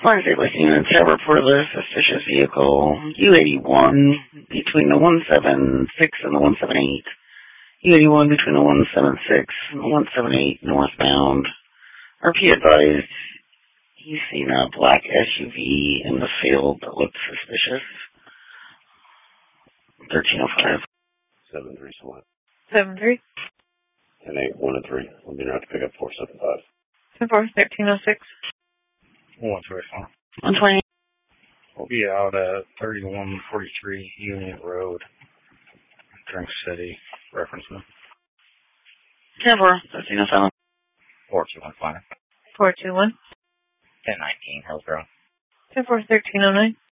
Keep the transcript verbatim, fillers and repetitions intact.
Fire State Units have reported a suspicious vehicle, U eighty-one, between the one seven six and the one seven eight. U eighty-one between the one seven six and the one seven eight northbound. R P advised he's seen a black S U V in the field that looked suspicious. thirteen oh five. seven three SWAT. seven three. ten eight, one and three. We'll be around to pick up four seven five. ten four, thirteen oh six. one twenty-four. one twenty. We'll be out at thirty-one forty-three Union Road, Drink City, reference them. ten four, thirteen oh seven. four two one five. four two one. ten nineteen, Hillsborough. ten four, thirteen oh nine.